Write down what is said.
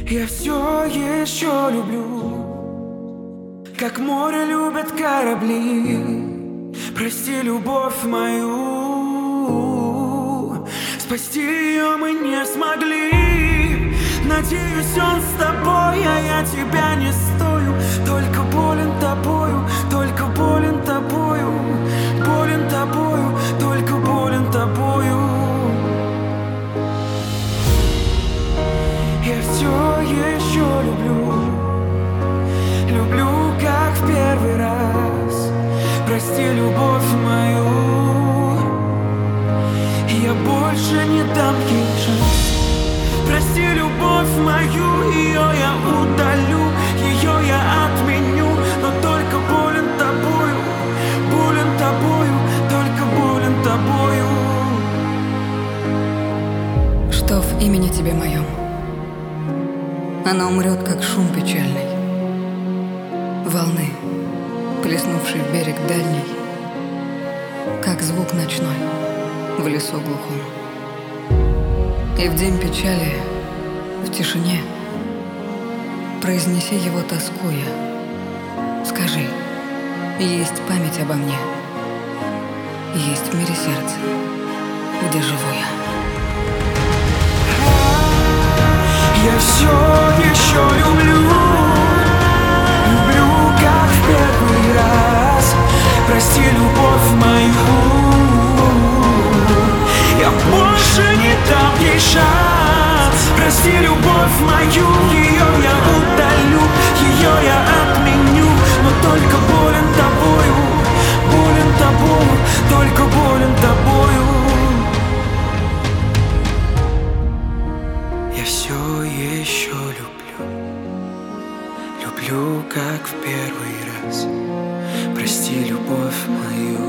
Я все еще люблю, как море любят корабли. Прости, любовь мою, спасти ее мы не смогли. Надеюсь, он с тобой, а я тебя не стою. Только болен тобою, только болен тобою, болен тобою, только болен тобою. Я все еще люблю, как в первый раз. Прости, любовь мою, я больше не дам ей шанс. Прости, любовь мою, ее я удалю, ее я отменю, но только болен тобою, только болен тобою. Что в имени тебе моем? Она умрет, как шум печальный волны, плеснувший в берег дальний, как звук ночной в лесу глухом. И в день печали, в тишине, произнеси его тоскуя. Скажи, есть память обо мне, есть в мире сердце, где живу я. Я все еще люблю, как в первый раз. Прости, любовь мою, я больше не дам ей шанс. Прости, любовь мою, ее я удалю, ее я отменю, но только болен тобою, только болен тобою. Я все еще люблю, как в первый раз. Прости, любовь мою.